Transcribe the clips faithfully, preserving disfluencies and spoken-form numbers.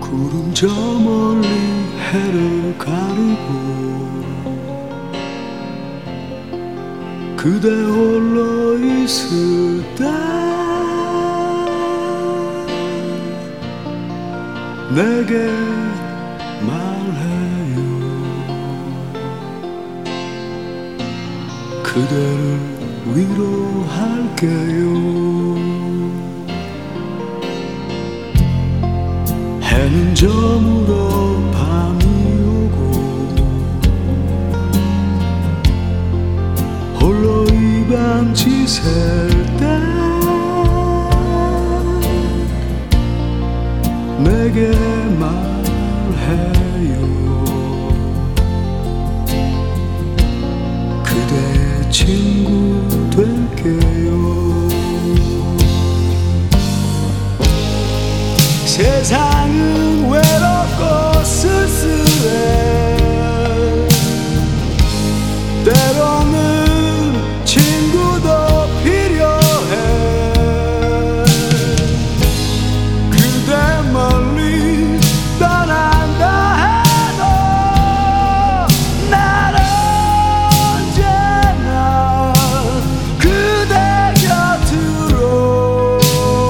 구름 저 멀리 해를 가리고 그대 홀로 있을 때 내게 말해요. 그대를 위로할게요. 해는 저물어 밤이 오고 홀로 이 밤 지샐 때 내게 말해요. 그대의 친구 될게요. 세상은 외롭고 쓸쓸해. 때로는 친구도 필요해. 그대 멀리 떠난다 해도 난 언제나 그대 곁으로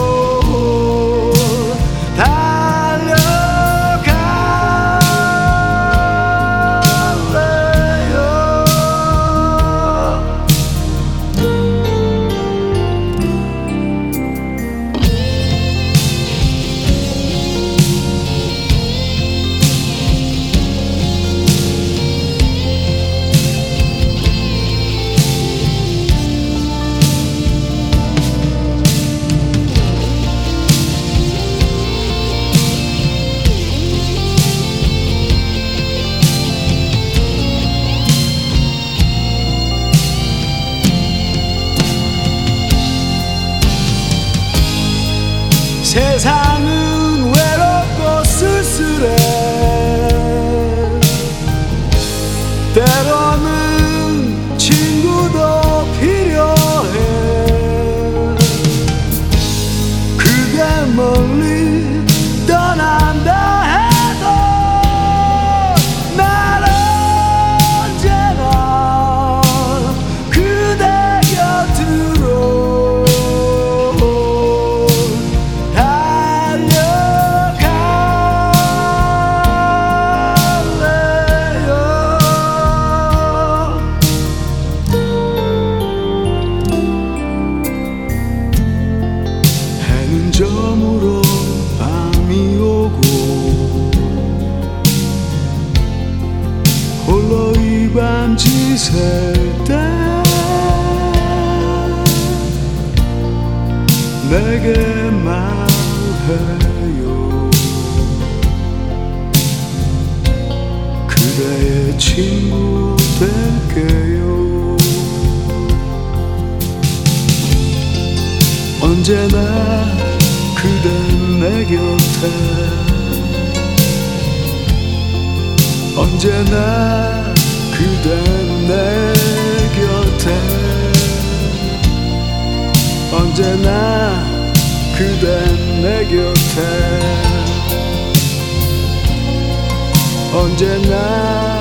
세상은 외롭고 쓸쓸해. 때로는 친구도 필요해. 그대 멀리 떠난다 해도 난 언제나 그대 곁으로 저물어 밤이 오고 홀로 이 밤 지샐 때 내게 말해요. 그대의 친구 될게요. 언제나 그댄 내 곁에 언제나 그댄 내 곁에 언제나 그댄 내 곁에 언제나